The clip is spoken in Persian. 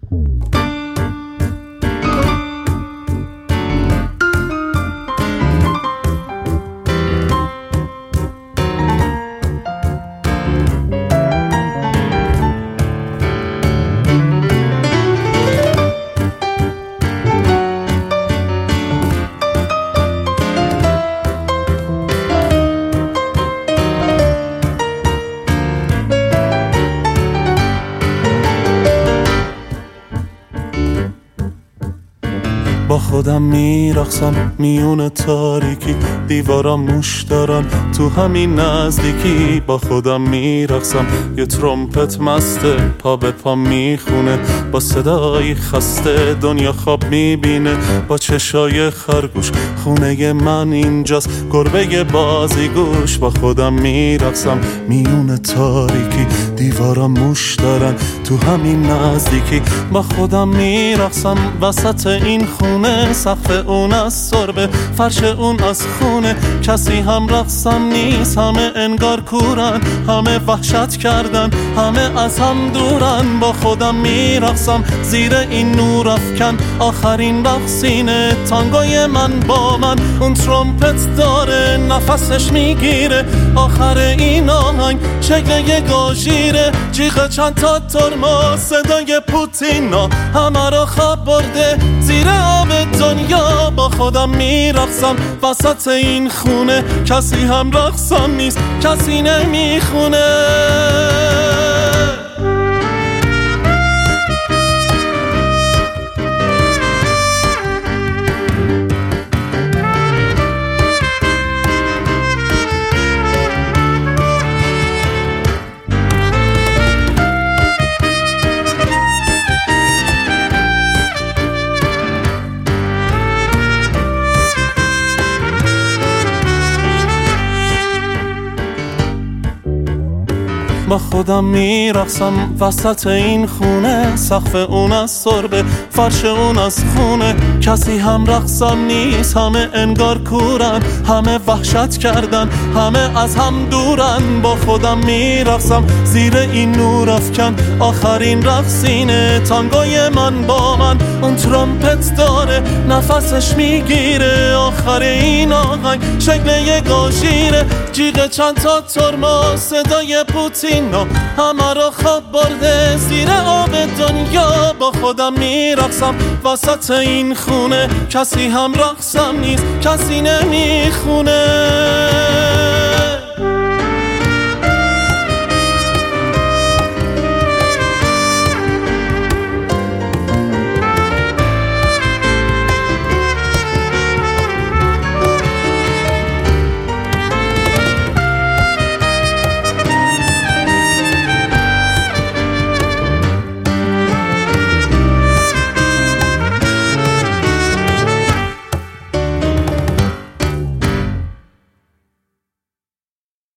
با خودم میرقصم میون تاریکی، دیوارم موش دارن تو همین نزدیکی. با خودم میرقصم یه ترومپت مسته پا به پا میخونه، با صدای خسته دنیا خواب میبینه. با چشای خرگوش خونه من اینجاست، گربه بازیگوش. با خودم میرقصم میون تاریکی، دیوارم موش دارن تو همین نزدیکی. با خودم میرقصم وسط این خونه، سقف اون از سربه، فرش اون از خونه. کسی هم رقصم نیست، همه انگار کورن، همه وحشت کردن، همه از هم دورن. با خودم میرقصم زیر این نور افکن، آخرین رقصینه تانگوی من با من. اون ترومپت داره نفسش میگیره، آخر این آهنگ شکل یه گاژیره. جیغ چند تا ترمز، صدای پوتینا همه رو خواب برده زیر آب دنیا. با خودم میرقصم وسط این خونه، کسی هم رقصم نیست، کسی نمیخونه. با خودم میرقصم وسط این خونه، سقف اون از سربه، فرش اون از خونه. کسی هم رقصم نیست، همه انگار کورن، همه وحشت کردن، همه از هم دورن. با خودم میرقصم زیر این نور افکن، آخرین رقصینه تانگوی من با من. اون ترومپت داره نفسش میگیره، آخر این آهنگ شکل یه گاژیره. جیغ چند تا ترمز، صدای پوتین همه رو خواب برده زیر آب دنیا. با خودم میرقصم وسط این خونه، کسی هم رقصم نیست، کسی نمیخونه.